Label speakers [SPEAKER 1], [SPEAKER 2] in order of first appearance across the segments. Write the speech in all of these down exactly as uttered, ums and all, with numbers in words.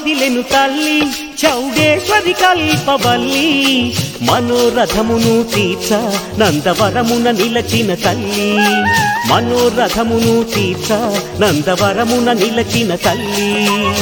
[SPEAKER 1] కదిలెను తల్లి చౌడేశ్వరి కల్పవల్లి మనోరథమును తీర్చ నందవరమున నిలచిన తల్లి మనోరథమును తీర్చ నందవరమున నిలచిన తల్లి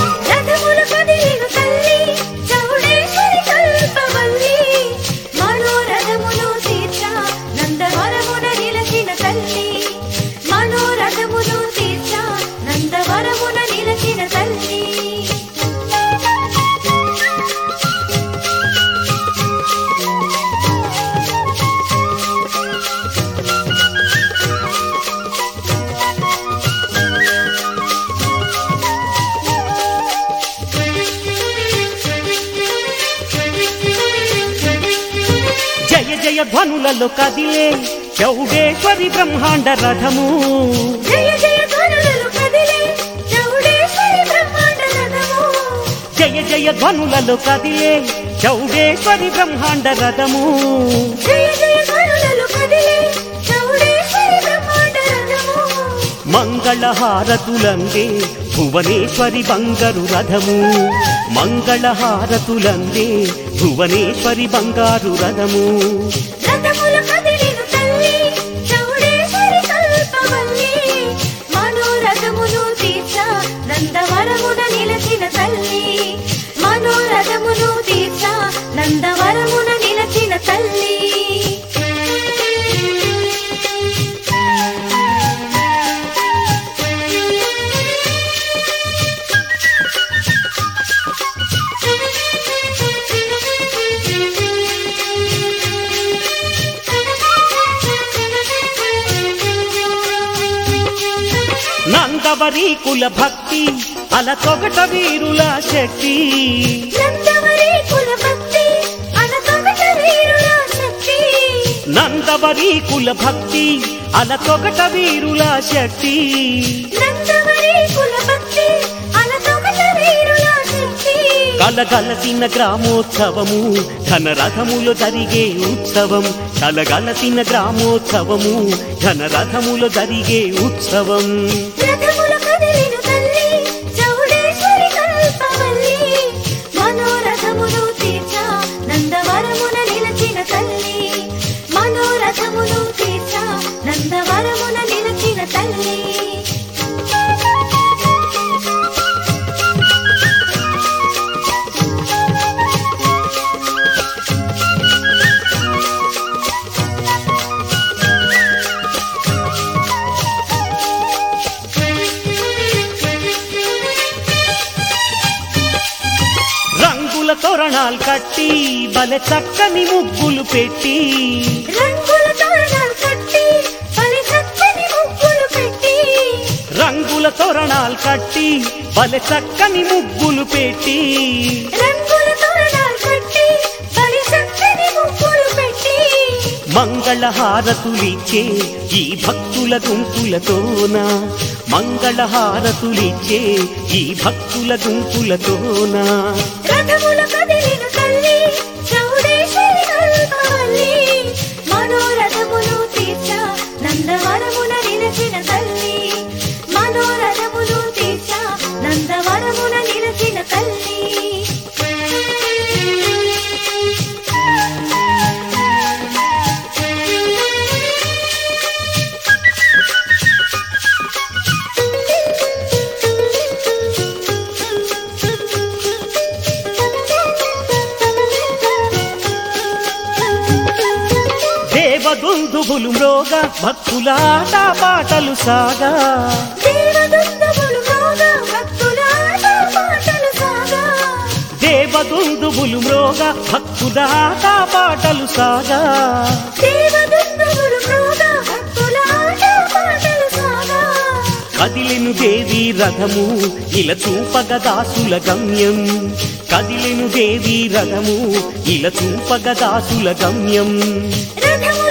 [SPEAKER 1] జయ జయ ధ్వనులలో కదిలే చౌడేశ్వరి బ్రహ్మాండ రథము
[SPEAKER 2] జయ జయ ధ్వనులలో కదిలే చౌడేశ్వరి బ్రహ్మాండ రథము
[SPEAKER 1] జయ జయ ధ్వనులలో కదిలే చౌడేశ్వరి బ్రహ్మాండ రథము
[SPEAKER 2] జయ జయ ధ్వనులలో కదిలే చౌడేశ్వరి బ్రహ్మాండ రథము
[SPEAKER 1] మంగళహారతులందే భువనేశ్వరి బంగారు రథము మంగళహారతులందే భువనేశ్వరి బంగారు రథము
[SPEAKER 2] రథముల కదిలిను తల్లి చౌడేశ్వరి కల్పవల్లి మనోరథమును తీర్చ నందవరమున నిలచిన తల్లి మనోరథమును తీర్చ నందవరమున నిలచిన తల్లి
[SPEAKER 1] నందవరి కుల భక్తి అల తొగట వీరుల శక్తి
[SPEAKER 2] నందవరి కుల భక్తి అల తొగట వీరుల శక్తి
[SPEAKER 1] నందవరి కుల భక్తి అల తొగట వీరుల శక్తి
[SPEAKER 2] నందవరి కుల భక్తి అల తొగట వీరుల శక్తి
[SPEAKER 1] కలగలసిన గ్రామోత్సవము ఘనరథములో జరిగే ఉత్సవం కలగలసిన గ్రామోత్సవము ఘనరథములో జరిగే ఉత్సవం
[SPEAKER 2] రథముల కదిలిను తల్లి చౌడేశ్వరి కల్పవల్లి మనోరథమును తీర్చ నందవరమున నిలచిన తల్లి మనోరథమును తీర్చ నందవరమున నిలచిన తల్లి
[SPEAKER 1] రంగుల తోరణాలు కట్టి బలె చక్కని ముగ్గులు పెట్టి
[SPEAKER 2] రంగుల తోరణాలు కట్టి బలె చక్కని ముగ్గులు పెట్టి
[SPEAKER 1] రంగుల తోరణాలు కట్టి బలె చక్కని ముగ్గులు పెట్టి
[SPEAKER 2] రంగుల తోరణాలు కట్టి బలె చక్కని ముగ్గులు పెట్టి
[SPEAKER 1] మంగళహారతులిచ్చే ఈ భక్తుల గుంపులతోన మంగళహారతులిచ్చే ఈ భక్తుల గుంపులతోన
[SPEAKER 2] రథముల కదిలిను తల్లి చౌడేశ్వరి కల్పవల్లి మనోరథమును తీర్చ నందవరమున నిలచిన తల్లి మనోరథమును తీర్చ నందవరమున నిలచిన తల్లి
[SPEAKER 1] దేవదుందుబులు మ్రోగ భక్తుల ఆట పాటలు సాగా
[SPEAKER 2] దేవదుందుబులు మ్రోగ భక్తుల ఆట పాటలు సాగా
[SPEAKER 1] దేవదుందుబులు మ్రోగ భక్తుల ఆట పాటలు సాగా
[SPEAKER 2] దేవదుందుబులు మ్రోగ భక్తుల ఆట పాటలు సాగా
[SPEAKER 1] కదిలెను దేవి రథము ఇల చూపగ దాసుల గమ్యం కదిలెను దేవి రథము ఇల చూపగ దాసుల గమ్యం
[SPEAKER 2] రథము